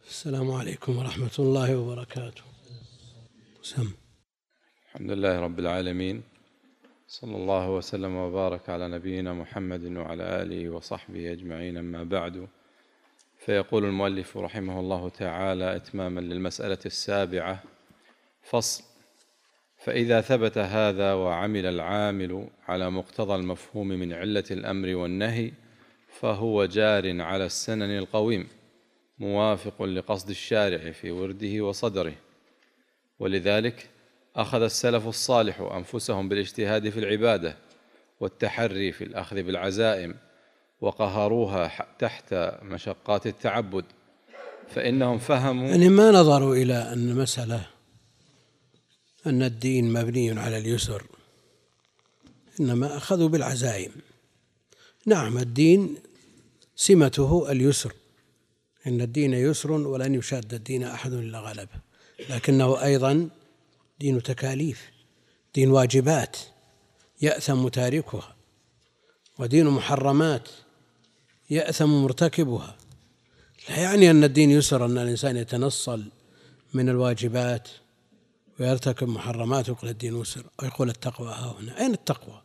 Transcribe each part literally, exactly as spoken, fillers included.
السلام عليكم ورحمة الله وبركاته. سم. الحمد لله رب العالمين، صلى الله وسلم وبارك على نبينا محمد وعلى آله وصحبه أجمعين، أما بعد. فيقول المؤلف رحمه الله تعالى إتماما للمسألة السابعة: فصل. فإذا ثبت هذا وعمل العامل على مقتضى المفهوم من علة الأمر والنهي فهو جار على السنن القويم، موافق لقصد الشارع في ورده وصدره. ولذلك أخذ السلف الصالح أنفسهم بالاجتهاد في العبادة والتحري في الأخذ بالعزائم، وقهروها تحت مشقات التعبد، فإنهم فهموا يعني ما نظروا إلى أن المسألة أن الدين مبني على اليسر، إنما أخذوا بالعزائم. نعم، الدين سمته اليسر، إن الدين يسر ولن يشاد الدين أحد إلا غلبه، لكنه أيضا دين تكاليف، دين واجبات يأثم تاركها، ودين محرمات يأثم مرتكبها. لا يعني أن الدين يسر أن الإنسان يتنصل من الواجبات ويرتكب محرمات ويقول الدين يسر، ويقول التقوى ها هنا. أين التقوى؟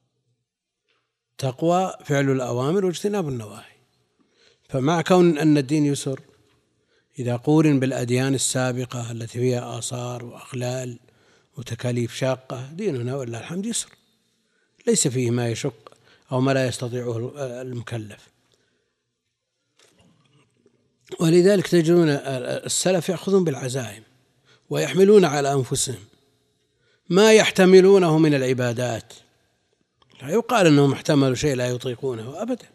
تقوى فعل الأوامر واجتناب النواهي. فمع كون أن الدين يسر، إذا قورن بالأديان السابقة التي فيها آثار وأغلال وتكاليف شاقة، ديننا والله الحمد يسر، ليس فيه ما يشق أو ما لا يستطيعه المكلف. ولذلك تجدون السلف يأخذون بالعزائم ويحملون على أنفسهم ما يحتملونه من العبادات. لا يقال أنهم احتملوا شيء لا يطيقونه أبدا.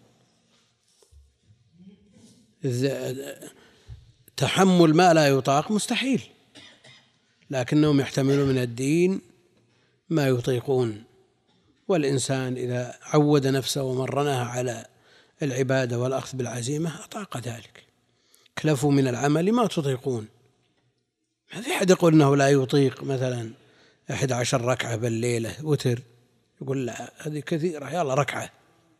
تحمل ما لا يطاق مستحيل، لكنهم يحتملون من الدين ما يطيقون. والإنسان إذا عود نفسه ومرنها على العبادة والأخذ بالعزيمة أطاق ذلك. كلفوا من العمل ما تطيقون. ما في أحد يقول أنه لا يطيق مثلا أحد عشر ركعة بالليلة وتر، يقول لا هذه كثيرة، يلا ركعة.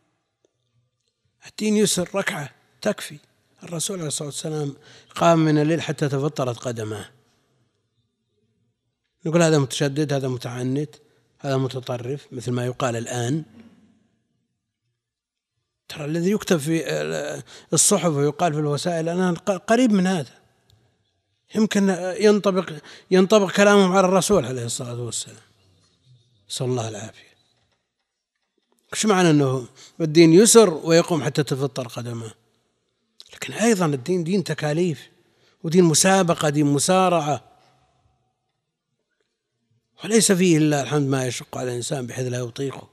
الدين يسر، ركعة تكفي. الرسول عليه الصلاة والسلام قام من الليل حتى تفطرت قدماه. نقول هذا متشدد، هذا متعنت، هذا متطرف، مثل ما يقال الآن. ترى الذي يكتب في الصحف ويقال في الوسائل أنا قريب من هذا، يمكن ينطبق ينطبق كلامهم على الرسول عليه الصلاة والسلام، صلى الله العافية. إيش معنى أنه الدين يسر ويقوم حتى تفطر قدمه؟ لكن أيضا الدين دين تكاليف، ودين مسابقة، دين مسارعة، وليس فيه إلا الحمد ما يشق على الإنسان بحيث لا يطيقه.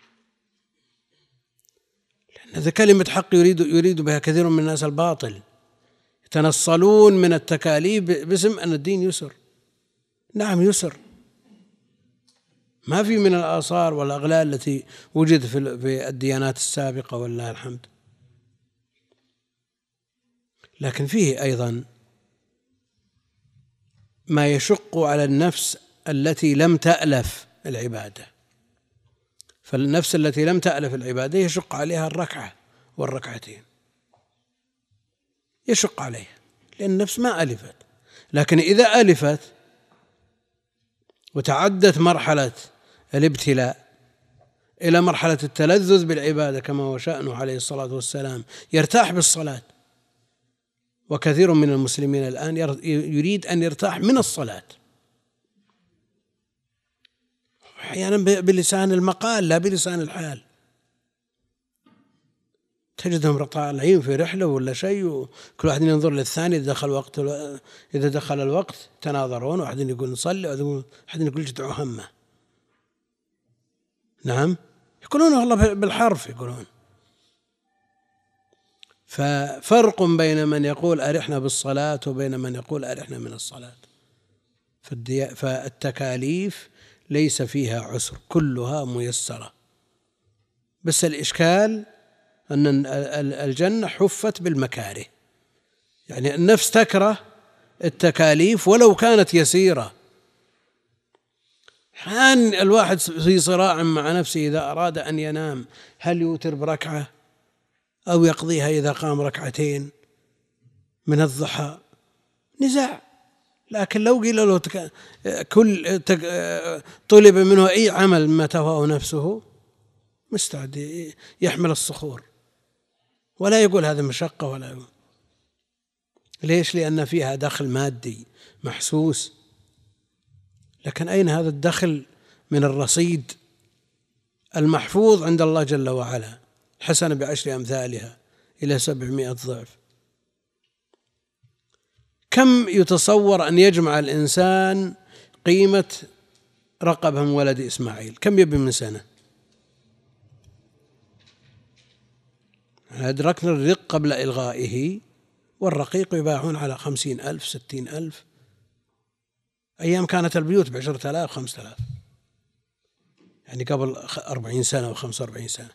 لأن هذا كلمة حق يريد يريد بها كثير من الناس الباطل، يتنصلون من التكاليف باسم أن الدين يسر. نعم يسر، ما في من الآثار والأغلال التي وجدت في الديانات السابقة والله الحمد، لكن فيه أيضا ما يشق على النفس التي لم تألف العبادة. فالنفس التي لم تألف العبادة يشق عليها الركعة والركعتين، يشق عليها لأن النفس ما ألفت. لكن إذا ألفت وتعدت مرحلة الابتلاء إلى مرحلة التلذذ بالعبادة كما هو شأنه عليه الصلاة والسلام، يرتاح بالصلاة. وكثير من المسلمين الآن يريد أن يرتاح من الصلاة، أحيانا بلسان المقال لا بلسان الحال. تجدهم طالعين في رحلة ولا شيء، وكل واحد ينظر للثاني إذا دخل وقت إذا دخل الوقت تناظرون، واحد يقول نصلي واحد يقول جدعوا همه. نعم يقولون والله بالحرف يقولون. ففرق بين من يقول أرحنا بالصلاة وبين من يقول أرحنا من الصلاة. فالتكاليف ليس فيها عسر، كلها ميسرة. بس الإشكال أن الجنة حفت بالمكاره، يعني النفس تكره التكاليف ولو كانت يسيرة. حان الواحد في صراع مع نفسه إذا أراد أن ينام، هل يوتر بركعة أو يقضيها إذا قام ركعتين من الضحى نزاع. لكن لو قيل له تك... كل تك... طلب منه أي عمل ما تهواه نفسه مستعد يحمل الصخور، ولا يقول هذا مشقة ولا يقول. ليش؟ لأن فيها دخل مادي محسوس. لكن أين هذا الدخل من الرصيد المحفوظ عند الله جل وعلا؟ حسنة بعشر أمثالها إلى سبعمائة ضعف. كم يتصور أن يجمع الإنسان قيمة رقبة من ولد إسماعيل؟ كم يبي من سنة؟ أدركنا الرق قبل إلغائه، والرقيق يباعون على خمسين ألف ستين ألف. أيام كانت البيوت بعشرة آلاف خمسة آلاف، يعني قبل أربعين سنة وخمسة وأربعين سنة.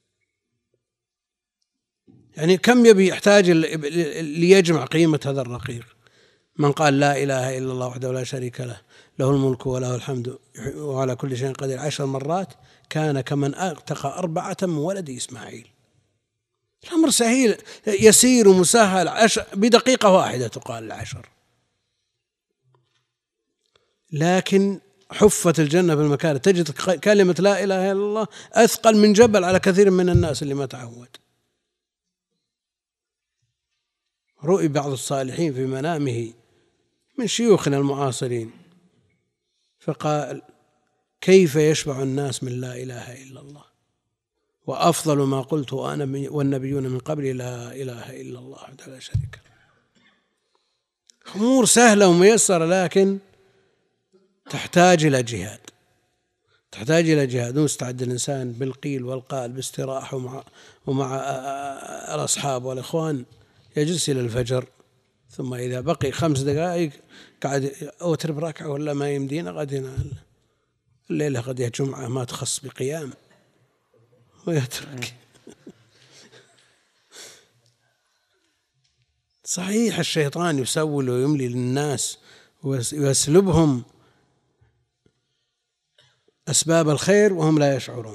يعني كم يبي يحتاج ليجمع قيمة هذا الرقيق؟ من قال لا إله إلا الله وحده لا شريك له له الملك وله الحمد وعلى كل شيء قدير عشر مرات كان كمن أعتق أربعة من ولد إسماعيل. الأمر سهيل يسير ومسهل، عشر بدقيقة واحدة تقال العشر. لكن حفت الجنة بالمكاره، تجد كلمة لا إله إلا الله أثقل من جبل على كثير من الناس اللي ما تعود. رؤي بعض الصالحين في منامه من شيوخنا المعاصرين فقال: كيف يشبع الناس من لا إله إلا الله، وأفضل ما قلت أنا والنبيون من قبل لا إله إلا الله وحده لا شريك له. أمور سهلة وميسرة، لكن تحتاج إلى جهاد، تحتاج إلى جهاد. مستعد الإنسان بالقيل والقال باستراحة ومع, ومع الأصحاب والإخوان يجلس إلى الفجر، ثم إذا بقي خمس دقائق قاعد أوتر بركعة ولا ما يمدينا، قد الليلة قد هي جمعة ما تخص بقيام ويترك. صحيح الشيطان يسول ويملي للناس ويسلبهم أسباب الخير وهم لا يشعرون.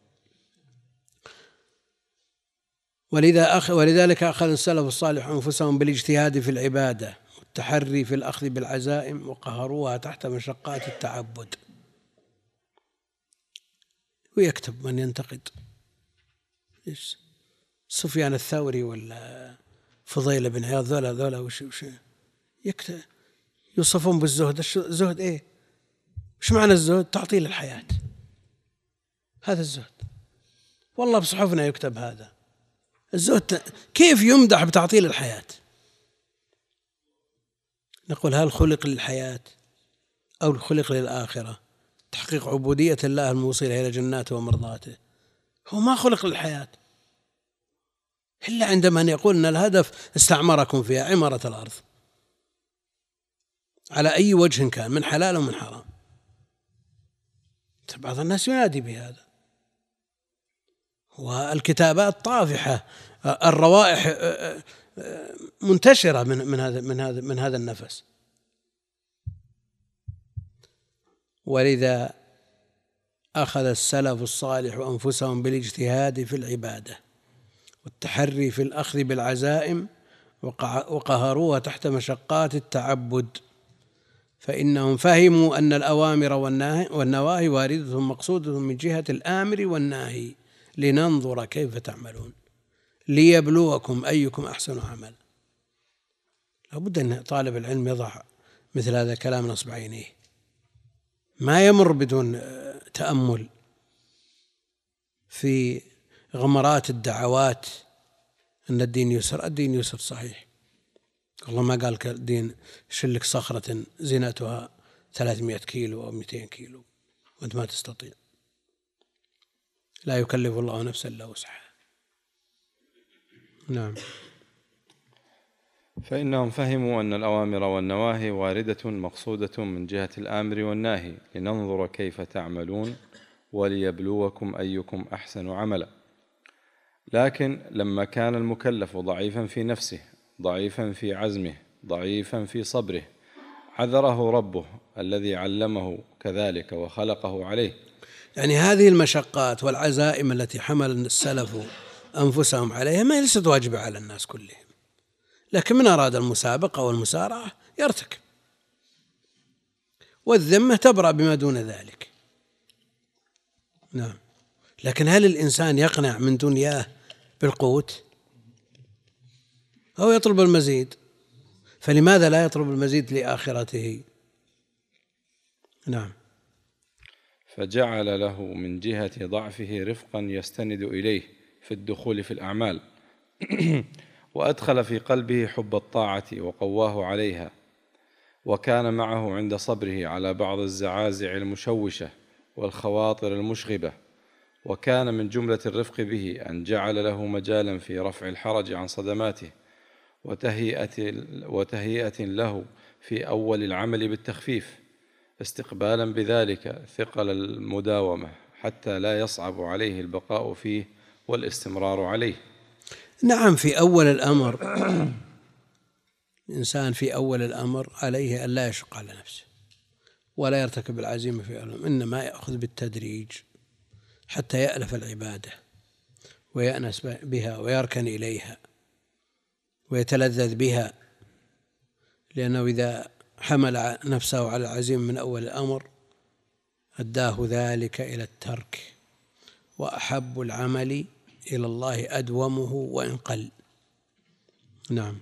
ولذا أخ ولذلك أخذ السلف الصالح أنفسهم بالاجتهاد في العبادة والتحري في الأخذ بالعزائم، وقهروها تحت مشقات التعبد. ويكتب من ينتقد إيش سفيان الثوري ولا فضيل بن عياض، ذولا ذولا وش وش يكتب يوصفون بالزهد. الزهد إيه؟ وش معنى الزهد؟ تعطيل الحياة، هذا الزهد. والله بصحفنا يكتب هذا الزهد. كيف يمدح بتعطيل الحياة؟ نقول هل خلق للحياة أو خلق للآخرة؟ تحقيق عبودية الله الموصلة إلى جناته ومرضاته. هو ما خلق للحياة إلا عندما يقول أن الهدف استعمركم فيها عمارة الأرض على أي وجه كان، من حلال ومن حرام. بعض الناس ينادي بهذا، والكتابات طافحة، الروائح منتشرة من من هذا من هذا من هذا النفس. ولذا أخذ السلف الصالح أنفسهم بالاجتهاد في العبادة والتحري في الأخذ بالعزائم، وقهروها تحت مشقات التعبد، فإنهم فهموا أن الأوامر والنواهي واردة مقصودة من جهة الآمر والناهي لننظر كيف تعملون ليبلوكم أيكم أحسن عمل. لابد أن طالب العلم يضع مثل هذا الكلام نصب عينيه، ما يمر بدون تأمل في غمرات الدعوات أن الدين يسر. الدين يسر صحيح، الله ما قال الدين شلك صخرة زينتها ثلاثمائة كيلو أو مئتين كيلو وأنت ما تستطيع. لا يكلف الله نفسا إلا وسعها. نعم. فإنهم فهموا أن الأوامر والنواهي واردة مقصودة من جهة الآمر والناهي لننظر كيف تعملون وليبلوكم أيكم أحسن عملا. لكن لما كان المكلف ضعيفا في نفسه، ضعيفا في عزمه، ضعيفا في صبره، عذره ربه الذي علمه كذلك وخلقه عليه. يعني هذه المشقات والعزائم التي حمل السلف أنفسهم عليها ما ليست واجبة على الناس كلهم، لكن من أراد المسابقة والمسارعة يرتكب، والذمة تبرأ بما دون ذلك. نعم. لكن هل الإنسان يقنع من دنياه بالقوت أو يطلب المزيد؟ فلماذا لا يطلب المزيد لآخرته؟ نعم. فجعل له من جهة ضعفه رفقا يستند إليه في الدخول في الأعمال وأدخل في قلبه حب الطاعة وقواه عليها، وكان معه عند صبره على بعض الزعازع المشوشة والخواطر المشغبة. وكان من جملة الرفق به أن جعل له مجالا في رفع الحرج عن صدماته وتهيئة, وتهيئة له في أول العمل بالتخفيف، استقبالا بذلك ثقل المداومة حتى لا يصعب عليه البقاء فيه والاستمرار عليه. نعم. في أول الأمر الإنسان في أول الأمر عليه أن لا يشق على نفسه ولا يرتكب العزيمة في أول، إنما يأخذ بالتدريج حتى يألف العبادة ويأنس بها ويركن إليها ويتلذذ بها، لأنه إذا حمل نفسه على العزيمة من أول الأمر أداه ذلك إلى الترك، وأحب العمل إلى الله أدومه وإن قل. نعم.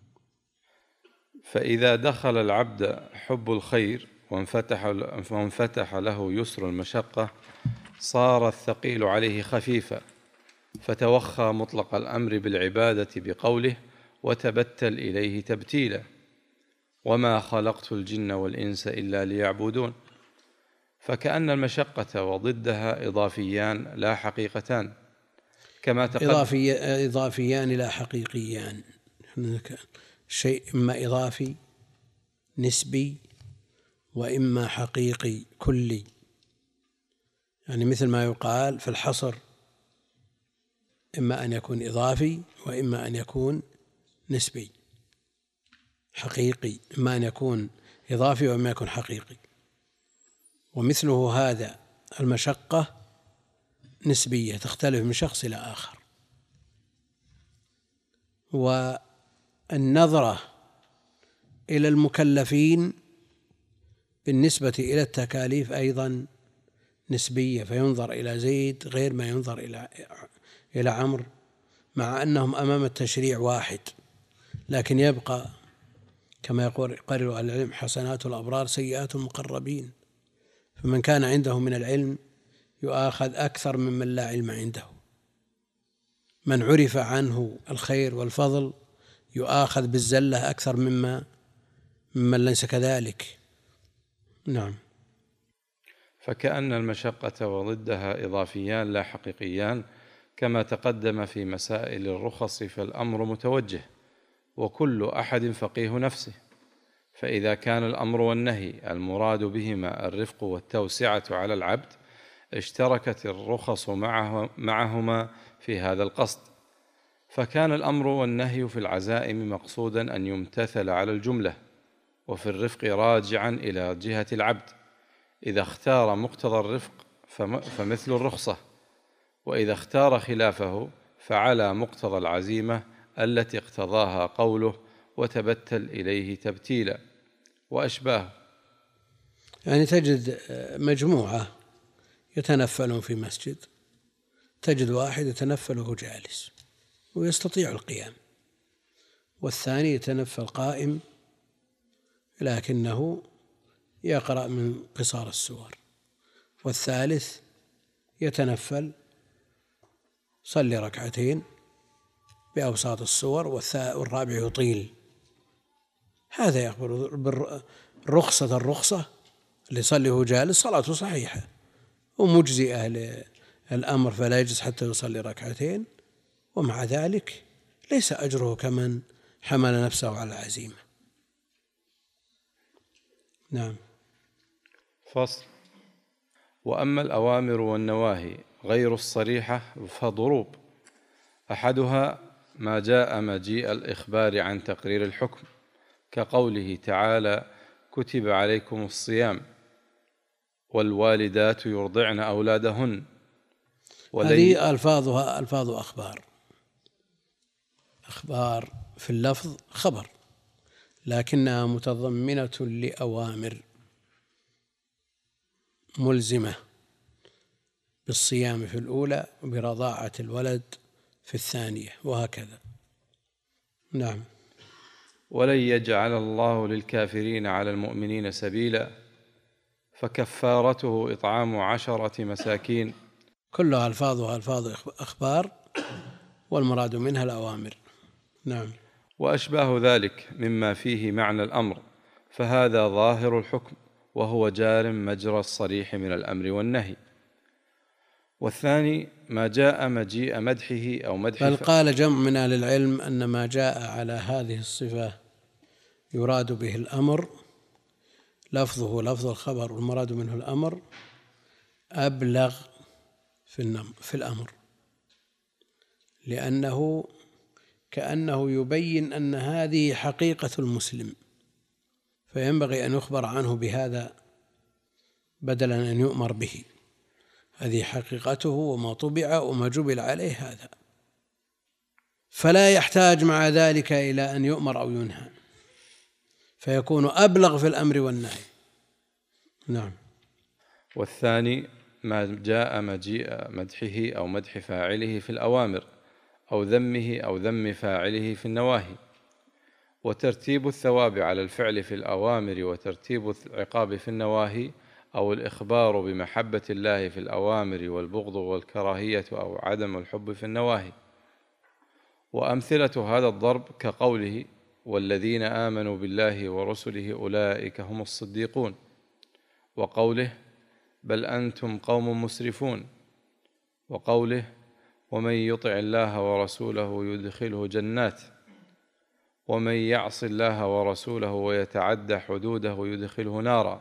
فإذا دخل العبد حب الخير وانفتح, وانفتح له يسر المشقة صار الثقيل عليه خفيفا، فتوخى مطلق الأمر بالعبادة بقوله وتبتل إليه تبتيلا، وما خلقت الجن والإنس إلا ليعبدون. فكأن المشقة وضدها إضافيان لا حقيقتان، كما تقدم. إضافي إضافيان لا حقيقيان. شيء إما إضافي نسبي وإما حقيقي كلي، يعني مثل ما يقال في الحصر إما أن يكون إضافي وإما أن يكون نسبي. حقيقي إما أن يكون إضافي وإما يكون حقيقي. ومثله هذا المشقة نسبية تختلف من شخص إلى آخر. والنظرة إلى المكلفين بالنسبة إلى التكاليف أيضا نسبية، فينظر إلى زيد غير ما ينظر إلى إلى عمرو، مع أنهم أمام التشريع واحد، لكن يبقى كما يقول قرر العلم حسنات الأبرار سيئات المقربين. فمن كان عنده من العلم يؤاخذ أكثر ممن لا علم عنده، من عرف عنه الخير والفضل يؤاخذ بالزلة أكثر مما ممن ليس كذلك. نعم. فكأن المشقة وضدها إضافيان لا حقيقيان، كما تقدم في مسائل الرخص، فالأمر متوجه وكل أحد فقيه نفسه. فإذا كان الأمر والنهي المراد بهما الرفق والتوسعة على العبد اشتركت الرخص معه معهما في هذا القصد، فكان الأمر والنهي في العزائم مقصودا أن يمتثل على الجملة، وفي الرفق راجعا إلى جهة العبد إذا اختار مقتضى الرفق فمثل الرخصة، وإذا اختار خلافه فعلى مقتضى العزيمة التي اقتضاها قوله وتبتل إليه تبتيلا وأشباه. يعني تجد مجموعة يتنفلون في مسجد، تجد واحد يتنفله جالس ويستطيع القيام، والثاني يتنفل قائم لكنه يقرأ من قصار السور، والثالث يتنفل صلي ركعتين بأوساط السور، والرابع يطيل. هذا يخبر بالرخصة الرخصة اللي يصليه جالس صلاته صحيحة ومجزئة للأمر فلا يجلس حتى يصلي ركعتين، ومع ذلك ليس أجره كمن حمل نفسه على العزيمة. نعم. فصل. وأما الأوامر والنواهي غير الصريحة فضروب، أحدها ما جاء مجيء الإخبار عن تقرير الحكم، كقوله تعالى كتب عليكم الصيام والوالدات يرضعن أولادهن. هذه ألفاظها ألفاظ أخبار، أخبار في اللفظ خبر، لكنها متضمنة لأوامر ملزمة بالصيام في الأولى وبرضاعة الولد في الثانية وهكذا. نعم. ولن يجعل الله للكافرين على المؤمنين سبيلا فكفارته إطعام عشرة مساكين. كلها ألفاظها ألفاظ أخبار والمراد منها الأوامر. نعم. وأشباه ذلك مما فيه معنى الأمر، فهذا ظاهر الحكم وهو جار مجرى الصريح من الأمر والنهي. والثاني ما جاء مجيء مدحه أو مدح بل قال جمع من أهل العلم أن ما جاء على هذه الصفة يراد به الأمر، لفظه لفظ الخبر والمراد منه الأمر أبلغ في الأمر، لأنه كأنه يبين أن هذه حقيقة المسلم، فينبغي أن يخبر عنه بهذا بدلا أن يؤمر به. هذه حقيقته وما طبع وما جبل عليه هذا، فلا يحتاج مع ذلك إلى أن يؤمر أو ينهى، فيكون أبلغ في الأمر والنهي. نعم. والثاني ما جاء مجيء مدحه أو مدح فاعله في الأوامر أو ذمه أو ذم فاعله في النواهي. وترتيب الثواب على الفعل في الأوامر وترتيب العقاب في النواهي، أو الإخبار بمحبة الله في الأوامر والبغض والكراهية أو عدم الحب في النواهي. وأمثلة هذا الضرب كقوله والذين آمنوا بالله ورسله أولئك هم الصديقون، وقوله بل أنتم قوم مسرفون، وقوله ومن يطع الله ورسوله يدخله جنات، ومن يعص الله ورسوله ويتعد حدوده يدخله نارا،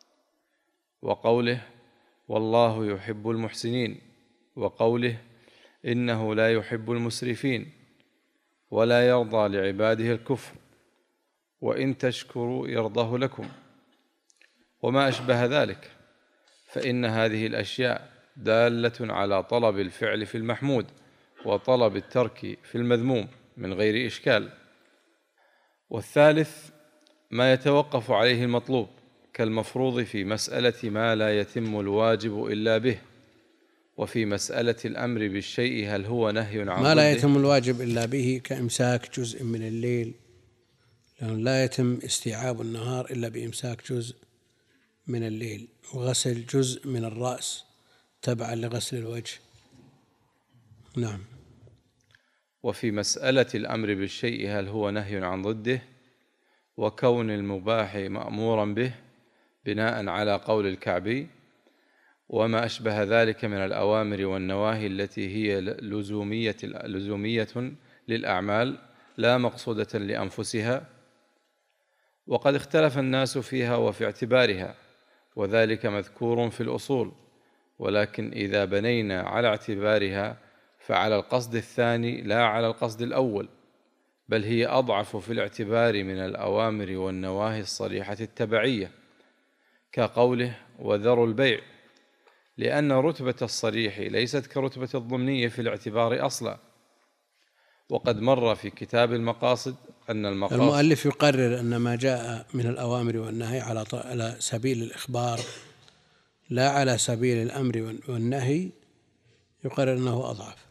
وقوله والله يحب المحسنين، وقوله إنه لا يحب المسرفين ولا يرضى لعباده الكفر وإن تشكروا يرضه لكم، وما أشبه ذلك. فإن هذه الأشياء دالة على طلب الفعل في المحمود وطلب الترك في المذموم من غير إشكال. والثالث ما يتوقف عليه المطلوب كالمفروض في مسألة ما لا يتم الواجب إلا به، وفي مسألة الأمر بالشيء هل هو نهي عن ضده. ما لا يتم الواجب إلا به كإمساك جزء من الليل، لأنه لا يتم استيعاب النهار إلا بإمساك جزء من الليل، وغسل جزء من الرأس تبعا لغسل الوجه. نعم. وفي مسألة الأمر بالشيء هل هو نهي عن ضده، وكون المباح مأمورا به بناء على قول الكعبي، وما أشبه ذلك من الأوامر والنواهي التي هي لزومية, لزومية للأعمال لا مقصودة لأنفسها. وقد اختلف الناس فيها وفي اعتبارها، وذلك مذكور في الأصول، ولكن إذا بنينا على اعتبارها فعلى القصد الثاني لا على القصد الأول، بل هي أضعف في الاعتبار من الأوامر والنواهي الصريحة التبعية، كقوله وذروا البيع، لأن رتبة الصريح ليست كرتبة الضمنية في الاعتبار أصلا. وقد مر في كتاب المقاصد أن المقاصد المؤلف يقرر أن ما جاء من الأوامر والنهي على على سبيل الإخبار لا على سبيل الأمر والنهي، يقرر أنه أضعف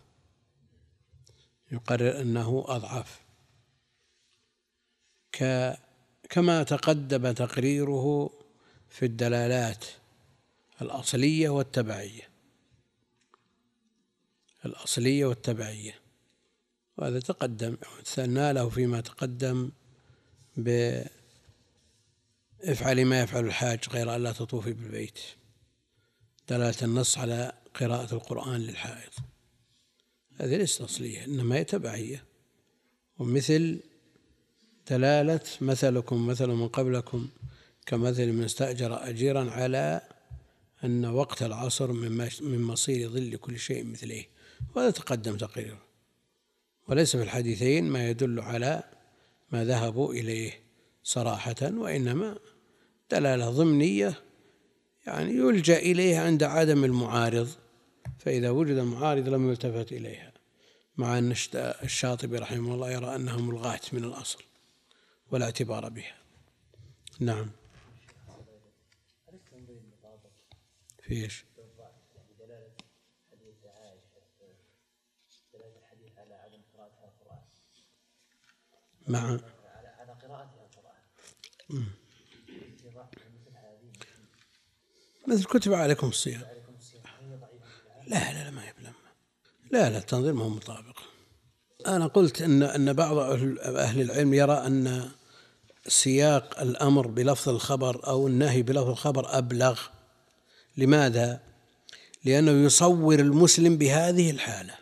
يقرر أنه أضعف كما تقدم تقريره في الدلالات الأصلية والتبعية الأصلية والتبعية وهذا تقدم مثلنا له فيما تقدم بافعل ما يفعل الحاج غير أن لا تطوفي بالبيت، دلالة النص على قراءة القرآن للحائض، هذه ليست أصلية إنما هي تبعية. ومثل دلالة مثلكم مثل من قبلكم كمثل من استأجر أجيرا على أن وقت العصر من مصير ظل كل شيء مثله، وهذا تقدم تقريره، وليس في الحديثين ما يدل على ما ذهبوا إليه صراحة، وإنما دلالة ضمنية يعني يلجأ إليها عند عدم المعارض، فإذا وجد المعارض لم يلتفت إليها، مع أن الشاطبي رحمه الله يرى أنها ملغاة من الأصل، ولا اعتبار بها. نعم. في ايش؟ مع مثل كتب عليكم الصيام. لا لا لا ما يبلغ. لا لا التنظير ما هو مطابق. أنا قلت أن أن بعض أهل العلم يرى أن سياق الأمر بلفظ الخبر أو النهي بلفظ الخبر أبلغ. لماذا؟ لأنه يصور المسلم بهذه الحالة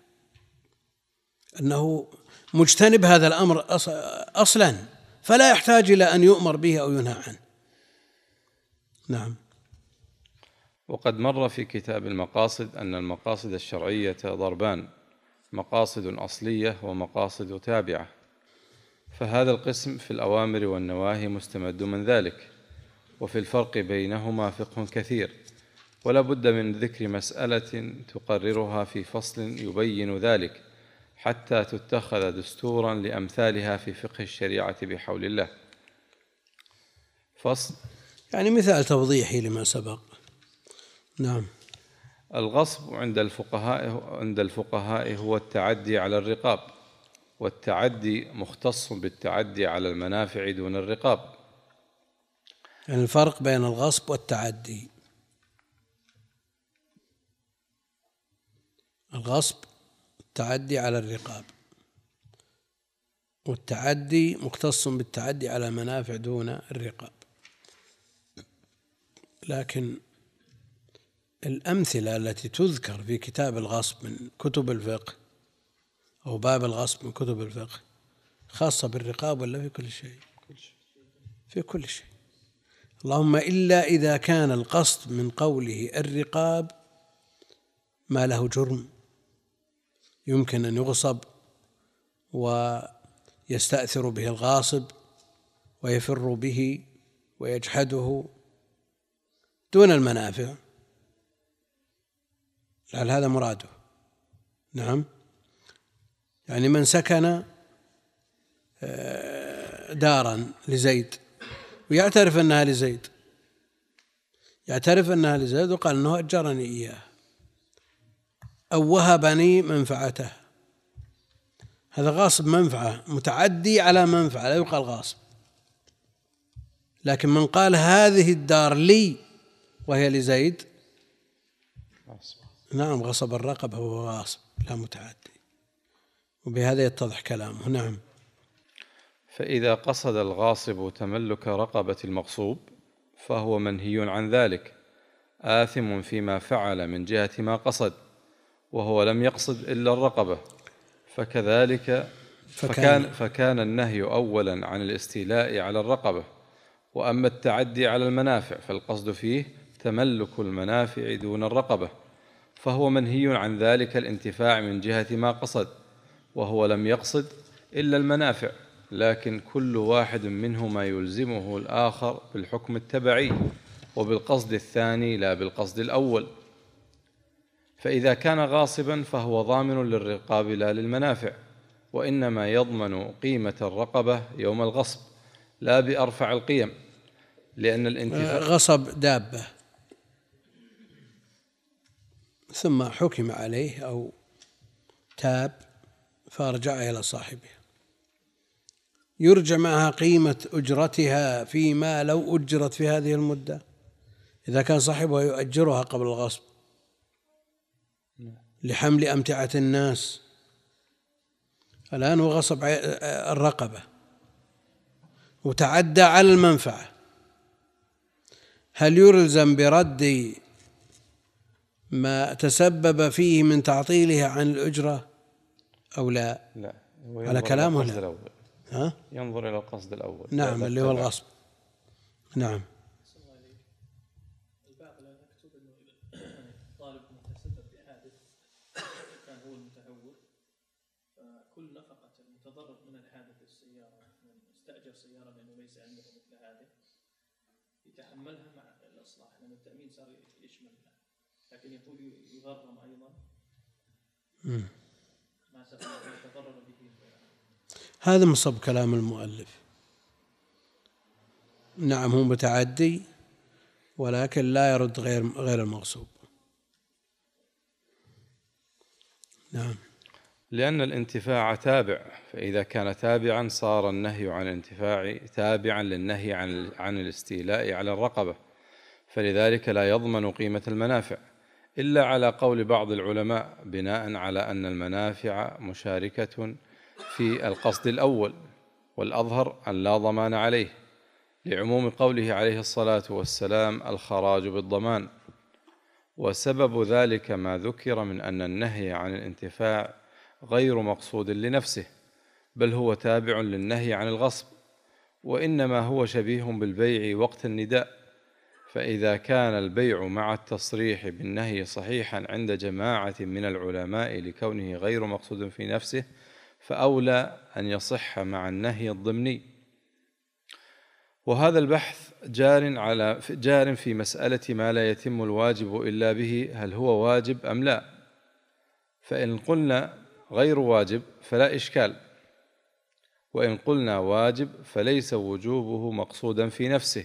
أنه مجتنب هذا الأمر أصلا، فلا يحتاج إلى أن يؤمر به أو ينهى عنه. نعم. وقد مر في كتاب المقاصد أن المقاصد الشرعية ضربان: مقاصد أصلية ومقاصد تابعة، فهذا القسم في الأوامر والنواهي مستمد من ذلك، وفي الفرق بينهما فقه كثير، ولا بد من ذكر مسألة تقررها في فصل يبين ذلك حتى تتخذ دستورا لأمثالها في فقه الشريعة بحول الله. فصل، يعني مثال توضيحي لما سبق. نعم. الغصب عند الفقهاء عند الفقهاء هو التعدي على الرقاب، والتعدي مختص بالتعدي على المنافع دون الرقاب. يعني الفرق بين الغصب والتعدي: الغصب التعدي على الرقاب، والتعدي مختص بالتعدي على المنافع دون الرقاب. لكن الأمثلة التي تذكر في كتاب الغصب من كتب الفقه أو باب الغصب من كتب الفقه خاصة بالرقاب ولا في كل شيء؟ في كل شيء، اللهم إلا إذا كان القصد من قوله الرقاب ما له جرم يمكن أن يغصب ويستأثر به الغاصب ويفر به ويجحده دون المنافع، لعل هذا مراده. نعم. يعني من سكن دارا لزيد ويعترف أنها لزيد، يعترف أنها لزيد وقال أنه أجرني إياه أو وهبني منفعته، هذا غاصب منفعة، متعدي على منفعة، لا يقال غاصب. لكن من قال هذه الدار لي وهي لزيد، نعم، غصب الرقبة هو غاصب لا متعدي، وبهذا يتضح كلامه. نعم. فإذا قصد الغاصب تملك رقبة المغصوب فهو منهي عن ذلك، آثم فيما فعل من جهة ما قصد، وهو لم يقصد إلا الرقبة. فكذلك فكان, فكان النهي أولا عن الاستيلاء على الرقبة، وأما التعدي على المنافع فالقصد فيه تملك المنافع دون الرقبة، فهو منهي عن ذلك الانتفاع من جهة ما قصد، وهو لم يقصد إلا المنافع، لكن كل واحد منهما يلزمه الآخر بالحكم التبعي وبالقصد الثاني لا بالقصد الأول. فإذا كان غاصبا فهو ضامن للرقاب لا للمنافع، وإنما يضمن قيمة الرقبة يوم الغصب لا بأرفع القيم، لأن الانتفاع غصب دابة ثم حكم عليه أو تاب فارجع إلى صاحبه، يرجع معها قيمة أجرتها فيما لو أجرت في هذه المدة، إذا كان صاحبها يؤجرها قبل الغصب لحمل أمتعة الناس. الآن هو غصب الرقبة وتعدى على المنفعة، هل يلزم برد ما تسبب فيه من تعطيلها عن الأجرة أو لا؟ لا، على كلامه لا. ها؟ ينظر إلى القصد الأول. نعم، اللي هو الغصب. نعم. البعض لا يكتب أنه طالب متسبب بحادث كان هو المتهور، فكل نفقة المتضرر من الحادث السيارة من استأجر سيارة لأنه ليس عنده مثل هذه يتحملها مع الإصلاح، لأن التأمين صار يشملها، لكن يقول يغرم أيضا ما يتضرر به. هذا مصب كلام المؤلف، نعم هو متعدي ولكن لا يرد غير غير المغصوب. نعم. لأن الانتفاع تابع، فإذا كان تابعا صار النهي عن الانتفاع تابعا للنهي عن عن الاستيلاء على الرقبة، فلذلك لا يضمن قيمة المنافع إلا على قول بعض العلماء بناء على أن المنافع مشاركة في القصد الأول، والأظهر أن لا ضمان عليه، لعموم قوله عليه الصلاة والسلام: الخراج بالضمان. وسبب ذلك ما ذكر من أن النهي عن الانتفاع غير مقصود لنفسه، بل هو تابع للنهي عن الغصب، وإنما هو شبيه بالبيع وقت النداء. فإذا كان البيع مع التصريح بالنهي صحيحا عند جماعة من العلماء لكونه غير مقصود في نفسه، فأولى أن يصح مع النهي الضمني. وهذا البحث جار على جار في مسألة ما لا يتم الواجب إلا به، هل هو واجب أم لا؟ فإن قلنا غير واجب فلا إشكال، وإن قلنا واجب فليس وجوبه مقصودا في نفسه.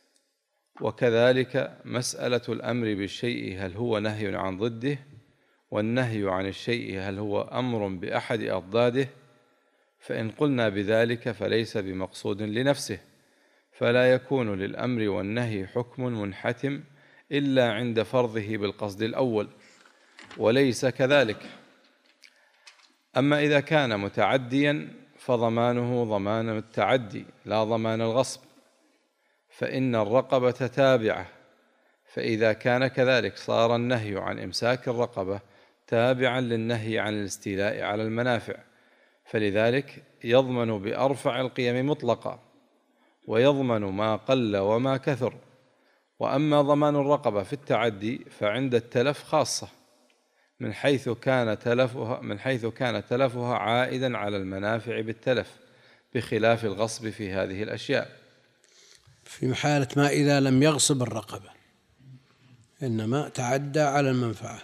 وكذلك مسألة الأمر بالشيء هل هو نهي عن ضده، والنهي عن الشيء هل هو أمر بأحد أضداده، فإن قلنا بذلك فليس بمقصود لنفسه، فلا يكون للأمر والنهي حكم منحتم إلا عند فرضه بالقصد الأول، وليس كذلك. أما إذا كان متعديا فضمانه ضمان التعدي لا ضمان الغصب، فإن الرقبة تابعة، فإذا كان كذلك صار النهي عن إمساك الرقبة تابعا للنهي عن الاستيلاء على المنافع، فلذلك يضمن بأرفع القيم مطلقا، ويضمن ما قل وما كثر. وأما ضمان الرقبة في التعدي فعند التلف خاصة، من حيث كان تلفها من حيث كان تلفها عائدا على المنافع بالتلف، بخلاف الغصب في هذه الأشياء. في حالة ما إذا لم يغصب الرقبة، إنما تعدى على المنفعة،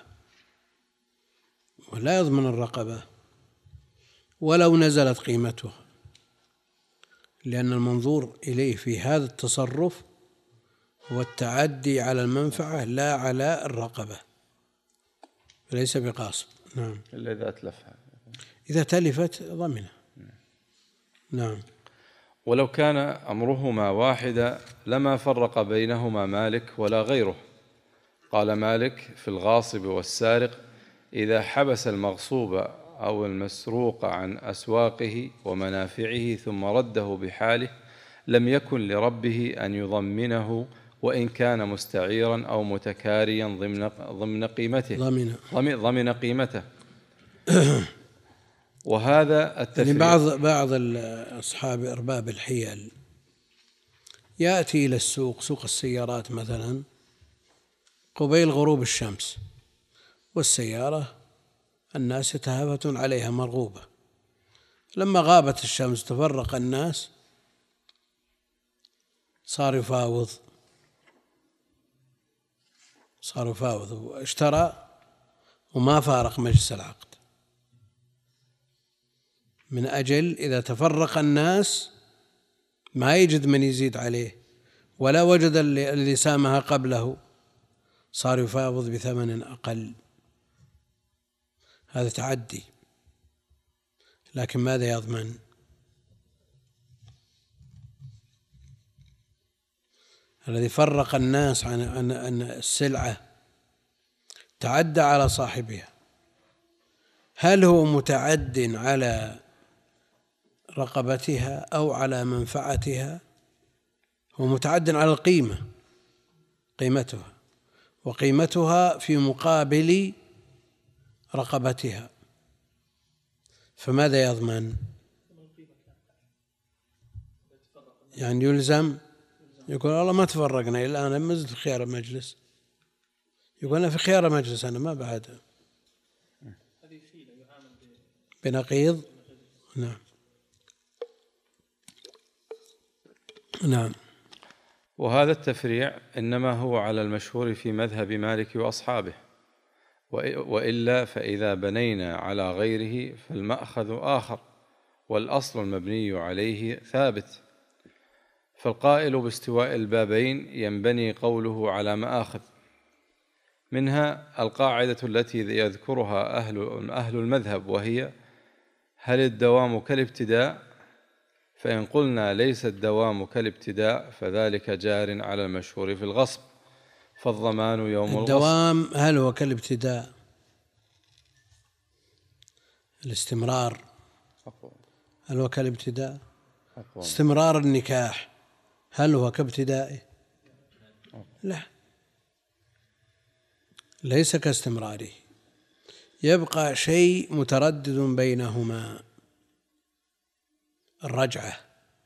ولا يضمن الرقبة ولو نزلت قيمتها، لأن المنظور إليه في هذا التصرف هو التعدي على المنفعة لا على الرقبة، ليس بغاصب. نعم. إلا إذا أتلفها، إذا تلفت ضمنه. نعم. ولو كان أمرهما واحدا لما فرق بينهما مالك ولا غيره. قال مالك في الغاصب والسارق: إذا حبس المغصوب أو المسروق عن أسواقه ومنافعه ثم رده بحاله لم يكن لربه أن يضمنه، وإن كان مستعيرا أو متكاريا ضمن ضمن قيمته ضمن ضمن قيمته. وهذا التفريق. يعني بعض بعض أصحاب أرباب الحيل يأتي إلى السوق، سوق السيارات مثلا، قبيل غروب الشمس، والسيارة الناس يتهافتون عليها مرغوبة. لما غابت الشمس تفرق الناس، صار يفاوض صار يفاوض واشترى وما فارق مجلس العقد، من أجل إذا تفرق الناس ما يجد من يزيد عليه، ولا وجد اللي سامها قبله، صار يفاوض بثمن أقل. هذا تعدي، لكن ماذا يضمن؟ الذي فرق الناس عن أن السلعة تعدى على صاحبها، هل هو متعد على رقبتها أو على منفعتها؟ هو متعد على القيمة، قيمتها، وقيمتها في مقابل رقبتها، فماذا يضمن؟ يعني يلزم يقول الله ما تفرقنا إلا أنا ما زلت في خيار المجلس، يقول أنا في خيار مجلس، أنا ما بعد بنقيض. نعم. نعم. وهذا التفريع إنما هو على المشهور في مذهب مالك وأصحابه، وإلا فإذا بنينا على غيره فالمأخذ آخر، والأصل المبني عليه ثابت. فالقائل باستواء البابين ينبني قوله على مآخذ، منها القاعدة التي يذكرها أهل أهل المذهب، وهي: هل الدوام كالابتداء؟ فإن قلنا ليس الدوام كالابتداء فذلك جار على المشهور في الغصب، فالضمان يوم الغصب. الدوام هل هو كالابتداء؟ الاستمرار هل هو كالابتداء؟ استمرار النكاح هل هو كابتدائه؟ لا، ليس كاستمراره، يبقى شيء متردد بينهما، الرجعة.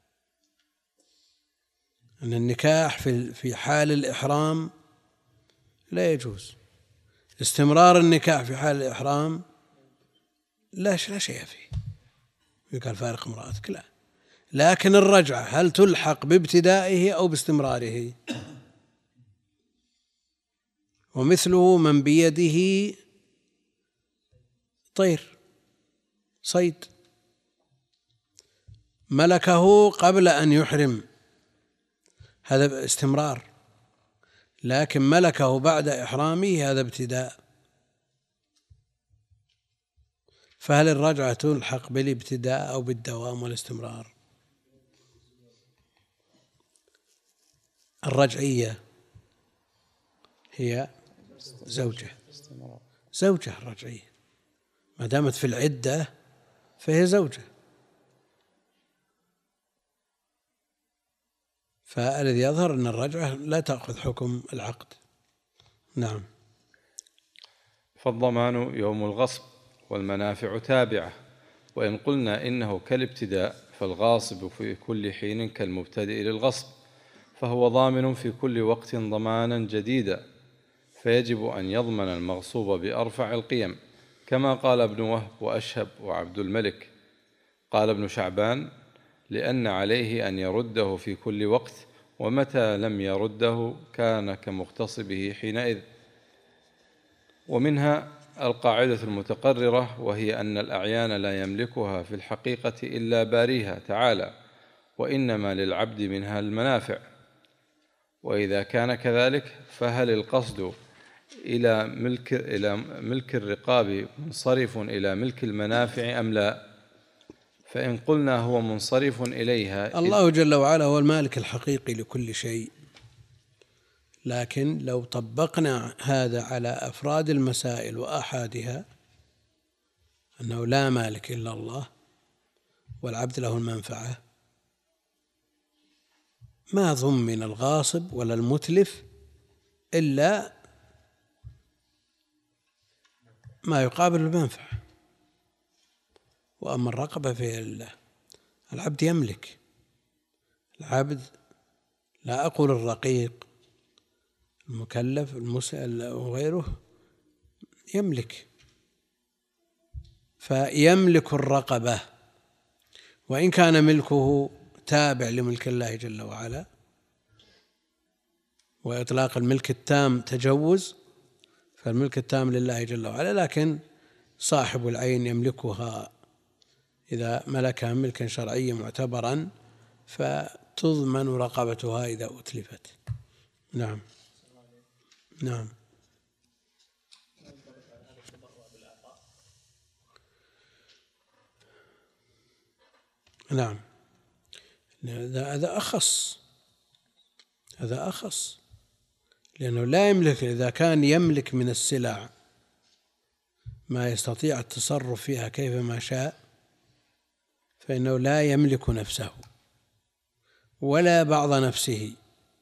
أن النكاح في في حال الإحرام لا يجوز، استمرار النكاح في حال الإحرام لا لا شيء فيه، يقال فارق امرأتك، لا. لكن الرجعة هل تلحق بابتدائه أو باستمراره؟ ومثله من بيده طير صيد ملكه قبل أن يحرم، هذا استمرار، لكن ملكه بعد إحرامه هذا ابتداء. فهل الرجعة تلحق بالابتداء أو بالدوام والاستمرار؟ الرجعية هي زوجة زوجة الرجعية ما دامت في العدة فهي زوجة، فالذي يظهر أن الرجعة لا تأخذ حكم العقد. نعم. فالضمان يوم الغصب والمنافع تابعة، وإن قلنا إنه كالابتداء فالغاصب في كل حين كالمبتدئ للغصب، فهو ضامن في كل وقت ضمانا جديدا، فيجب أن يضمن المغصوب بأرفع القيم، كما قال ابن وهب وأشهب وعبد الملك. قال ابن شعبان: لأن عليه أن يرده في كل وقت، ومتى لم يرده كان كمغتصبه حينئذ. ومنها القاعدة المتقررة، وهي أن الأعيان لا يملكها في الحقيقة إلا باريها تعالى، وإنما للعبد منها المنافع. وإذا كان كذلك فهل القصد إلى ملك إلى ملك الرقاب منصرف إلى ملك المنافع أم لا؟ فإن قلنا هو منصرف إليها، الله جل وعلا هو المالك الحقيقي لكل شيء، لكن لو طبقنا هذا على أفراد المسائل وآحادها، أنه لا مالك إلا الله والعبد له المنفعة، ما ضمن الغاصب ولا المتلف إلا ما يقابل المنفعة. وأما الرقبة فهي لله، العبد يملك، العبد لا أقول الرقيق المكلف المسأل وغيره يملك، فيملك الرقبة، وإن كان ملكه تابع لملك الله جل وعلا، وإطلاق الملك التام تجوز، فالملك التام لله جل وعلا، لكن صاحب العين يملكها إذا ملكها ملكا شرعيا معتبرا، فتضمن رقبتها إذا أتلفت. نعم. نعم. نعم، هذا أخص، هذا أخص، لأنه لا يملك. إذا كان يملك من السلع ما يستطيع التصرف فيها كيفما شاء، فإنه لا يملك نفسه ولا بعض نفسه،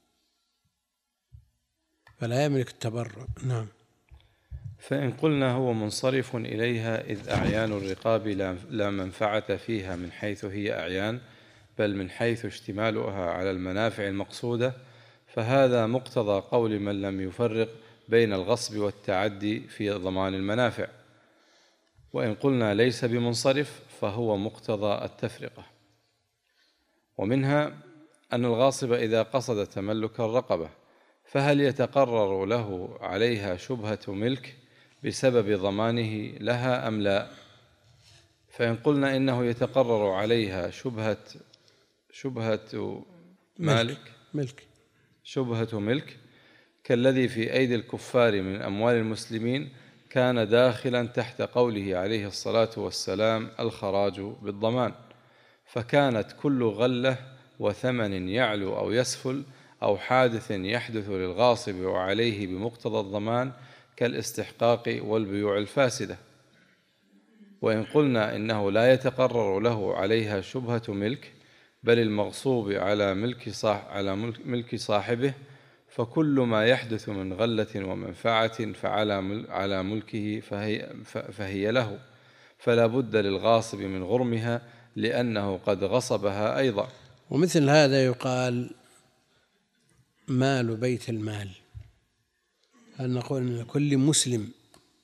فلا يملك التبرع. نعم. فإن قلنا هو منصرف إليها، إذ أعيان الرقاب لا منفعة فيها من حيث هي أعيان، بل من حيث اشتمالها على المنافع المقصودة، فهذا مقتضى قول من لم يفرق بين الغصب والتعدي في ضمان المنافع. وإن قلنا ليس بمنصرف فهو مقتضى التفرقة. ومنها أن الغاصب إذا قصد تملك الرقبة فهل يتقرر له عليها شبهة ملك بسبب ضمانه لها أم لا؟ فإن قلنا إنه يتقرر عليها شبهة شبهة مالك ملك شبهة ملك كالذي في أيدي الكفار من أموال المسلمين كان داخلا تحت قوله عليه الصلاة والسلام الخراج بالضمان، فكانت كل غلة وثمن يعلو أو يسفل أو حادث يحدث للغاصب وعليه بمقتضى الضمان كالاستحقاق والبيوع الفاسدة. وإن قلنا إنه لا يتقرر له عليها شبهة ملك بل المغصوب على ملك صاح على ملك صاحبه، فكل ما يحدث من غلة ومنفعة فعلى على ملكه فهي, فهي له، فلا بد للغاصب من غرمها لأنه قد غصبها أيضا. ومثل هذا يقال مال بيت المال، هل نقول أن كل مسلم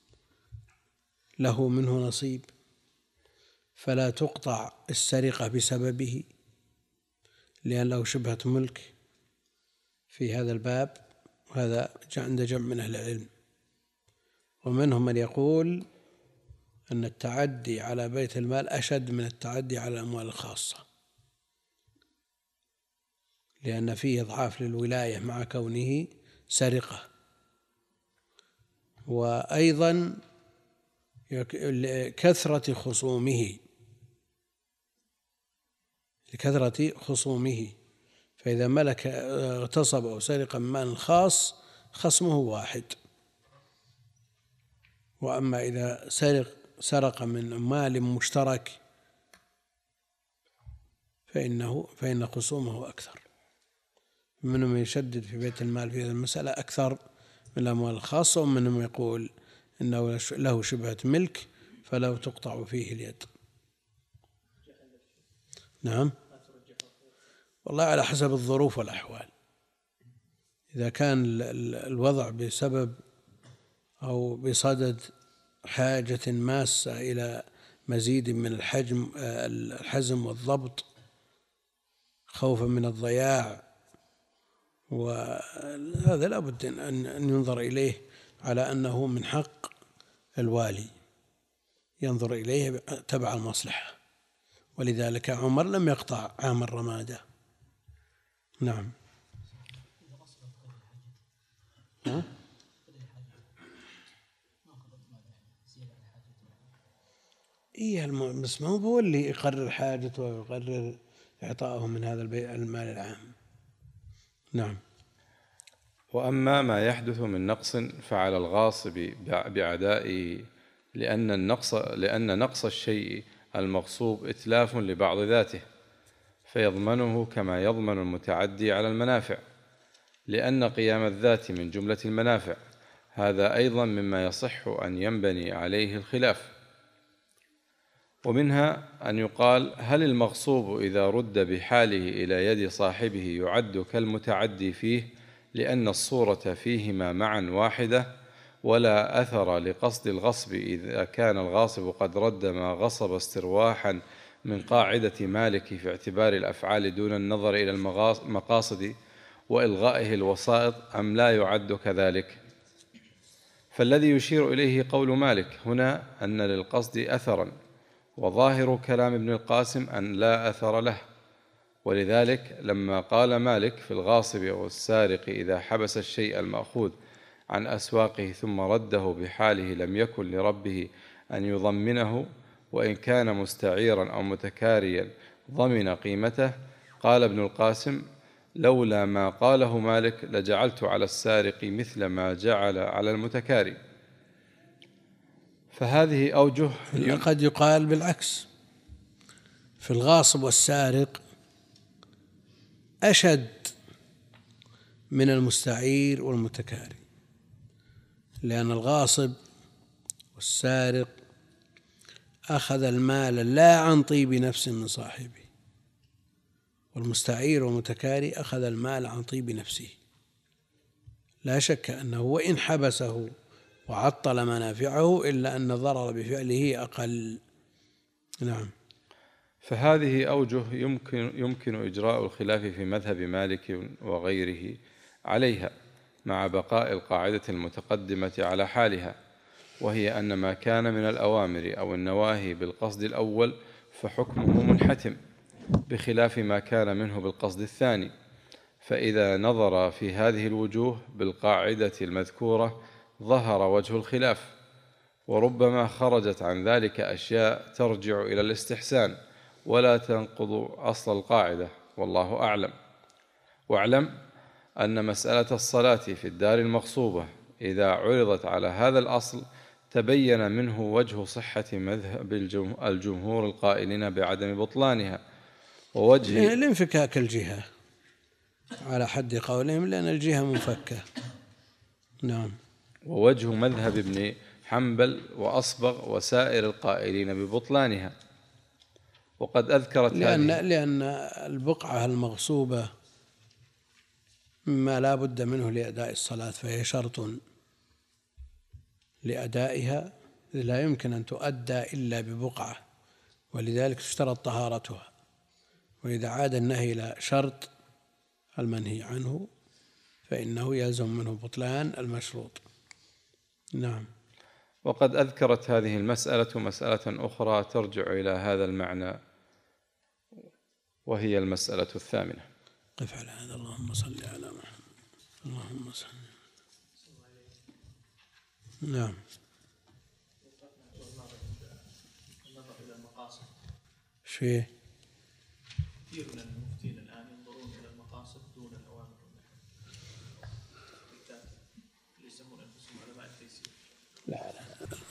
له منه نصيب فلا تقطع السرقة بسببه لأن له شبهة ملك في هذا الباب؟ وهذا عند جمع من أهل العلم، ومنهم من يقول أن التعدي على بيت المال أشد من التعدي على الأموال الخاصة، لأن فيه إضعاف للولاية مع كونه سرقة، وأيضا لكثرة خصومه لكثرة خصومه فإذا ملك اغتصب أو سرق من مال خاص خصمه واحد، وأما إذا سرق سرق من مال مشترك فإنه فإن خصومه أكثر. منهم يشدد في بيت المال في هذه المسألة أكثر من الأموال الخاصة، ومنهم يقول إنه له شبهة ملك فلا تقطع فيه اليد. نعم، والله على حسب الظروف والأحوال. إذا كان الوضع بسبب أو بصدد حاجة ماسة إلى مزيد من الحجم الحزم والضبط خوفا من الضياع، وهذا لا بد أن ينظر إليه على أنه من حق الوالي، ينظر إليه تبع المصلحة، ولذلك عمر لم يقطع عام الرمادة. نعم. ها؟ إيه بس ما هو اللي يقرر حاجته ويقرر إعطائه من هذا المال العام. نعم. وأما ما يحدث من نقص فعلى الغاصب بأعدائه، لأن النقص لأن نقص الشيء المغصوب إتلاف لبعض ذاته فيضمنه كما يضمن المتعدي على المنافع، لأن قيام الذات من جملة المنافع، هذا أيضا مما يصح أن ينبني عليه الخلاف. ومنها أن يقال: هل المغصوب إذا رد بحاله إلى يد صاحبه يعد كالمتعدي فيه لأن الصورة فيهما معا واحدة، ولا أثر لقصد الغصب إذا كان الغاصب قد رد ما غصب استرواحا من قاعدة مالك في اعتبار الأفعال دون النظر إلى المقاصد وإلغائه الوسائط، أم لا يعد كذلك؟ فالذي يشير إليه قول مالك هنا أن للقصد أثرا، وظاهر كلام ابن القاسم أن لا أثر له، ولذلك لما قال مالك في الغاصب والسارق إذا حبس الشيء المأخوذ عن أسواقه ثم رده بحاله لم يكن لربه أن يضمنه، وإن كان مستعيرا أو متكاريا ضمن قيمته، قال ابن القاسم: لولا ما قاله مالك لجعلت على السارق مثل ما جعل على المتكاري. فهذه أوجه. قد يقال بالعكس، في الغاصب والسارق أشد من المستعير والمتكاري، لأن الغاصب والسارق أخذ المال لا عن طيب نفس من صاحبه، والمستعير والمتكاري أخذ المال عن طيب نفسه. لا شك أنه وإن حبسه وعطل منافعه إلا أن الضرر بفعله أقل. نعم. فهذه أوجه يمكن, يمكن إجراء الخلاف في مذهب مالك وغيره عليها، مع بقاء القاعدة المتقدمة على حالها، وهي أن ما كان من الأوامر أو النواهي بالقصد الأول فحكمه منحتم، بخلاف ما كان منه بالقصد الثاني، فإذا نظر في هذه الوجوه بالقاعدة المذكورة ظهر وجه الخلاف، وربما خرجت عن ذلك أشياء ترجع إلى الاستحسان ولا تنقض أصل القاعدة، والله أعلم. واعلم أن مسألة الصلاة في الدار المغصوبة إذا عرضت على هذا الأصل تبين منه وجه صحة مذهب الجمهور القائلين بعدم بطلانها، ووجه الانفكاك الجهة على حد قولهم، لأن الجهة منفكة. نعم. ووجه مذهب ابن حنبل وأصبغ وسائر القائلين ببطلانها. وقد أذكرت لأن, هذه لأن البقعة المغصوبة مما لا بد منه لأداء الصلاة، فهي شرط لأدائها، لا يمكن أن تؤدى إلا ببقعة، ولذلك تشترط طهارتها. وإذا عاد النهي إلى شرط المنهي عنه فإنه يلزم منه بطلان المشروط. نعم. وقد أذكرت هذه المسألة مسألة أخرى ترجع إلى هذا المعنى، وهي المسألة الثامنة. قف على هذا. اللهم صل على محمد. اللهم صل. نعم. النظر إلى المقاصد. شيء كثير من المفتين الآن ينظرون إلى المقاصد دون الأوامر والنهي، يسمون أنفسهم علماء التيسير. لا لا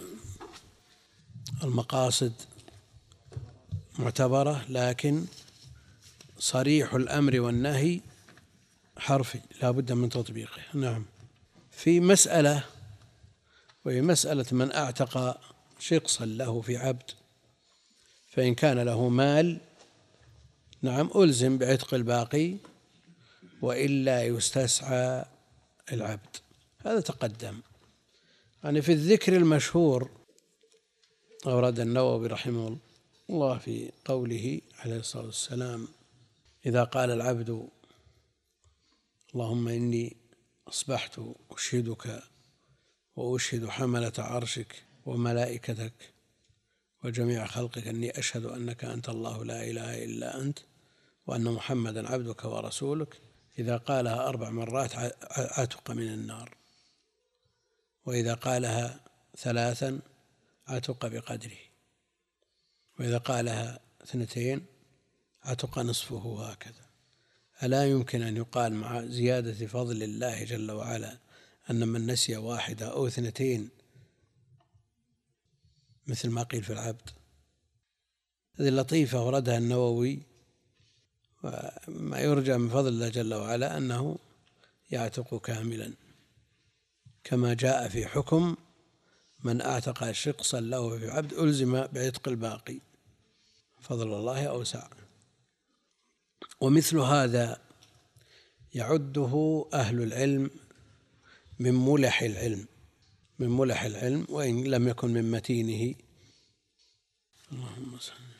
المقاصد معتبرة، لكن صريح الأمر والنهي حرفي لا بد من تطبيقه. نعم. في مسألة، وهي مسألة من أعتق شقصا له في عبد، فإن كان له مال نعم ألزم بعتق الباقي، وإلا يستسعى العبد. هذا تقدم. يعني في الذكر المشهور أورد النووي رحمه الله في قوله عليه الصلاة والسلام: إذا قال العبد اللهم إني أصبحت أشهدك وأشهد حملة عرشك وملائكتك وجميع خلقك أني أشهد أنك أنت الله لا إله إلا أنت وأن محمدا عبدك ورسولك، إذا قالها أربع مرات عتق من النار، وإذا قالها ثلاثا عتق بقدره، وإذا قالها اثنتين عتق نصفه، هكذا. ألا يمكن أن يقال مع زيادة فضل الله جل وعلا أن من نسي واحدة أو اثنتين مثل ما قيل في العبد؟ هذه اللطيفة وردها النووي، وما يرجى من فضل الله جل وعلا أنه يعتق كاملا، كما جاء في حكم من أعتق شقصا له في عبد ألزم بعتق الباقي، فضل الله أوسع. ومثل هذا يعده أهل العلم من ملح العلم من ملح العلم وإن لم يكن من متينه. اللهم صل